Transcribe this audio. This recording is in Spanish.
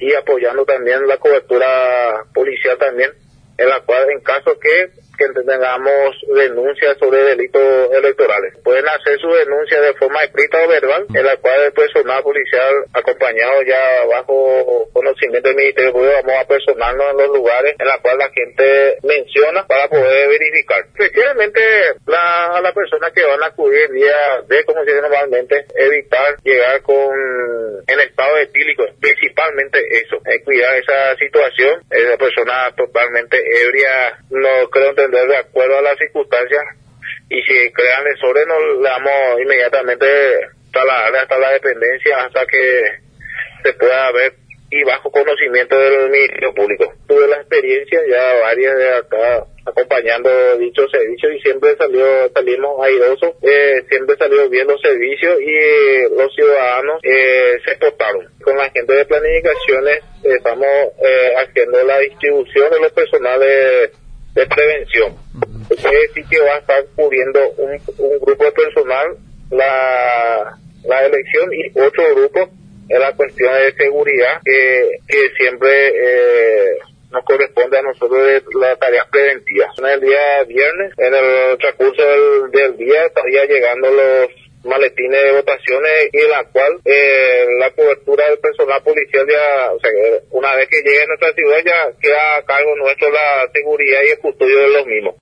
y apoyando también la cobertura policial también, en la cual en caso que tengamos denuncias sobre delitos electorales, pueden hacer su denuncia de forma escrita o verbal, en la cual el personal policial acompañado ya bajo conocimiento del Ministerio Público vamos a personarnos en los lugares en la cual la gente menciona para poder verificar. Especialmente a la persona que van a acudir el día de, como se dice normalmente, evitar llegar en estado etílico, principalmente eso, cuidar esa situación. Esa persona totalmente ebria, no creo entender de acuerdo a las circunstancias, y si crean desorden nos le damos inmediatamente hasta la dependencia hasta que se pueda ver y bajo conocimiento del Ministerio Público. Tuve la experiencia ya varias de acá acompañando dicho servicio y siempre salimos airosos, siempre salió bien los servicios y los ciudadanos se portaron. Con la gente de planificaciones estamos haciendo la distribución de los personales de prevención. Quiere decir que va a estar cubriendo un grupo de personal la elección y otro grupo en la cuestión de seguridad que siempre nos corresponde a nosotros de las tareas preventivas. En el día viernes, en el transcurso del día, estaría llegando los maletines de votaciones y en la cual la cobertura del personal policial ya, o sea, una vez que llegue a nuestra ciudad ya queda a cargo nuestro la seguridad y el custodio de los mismos.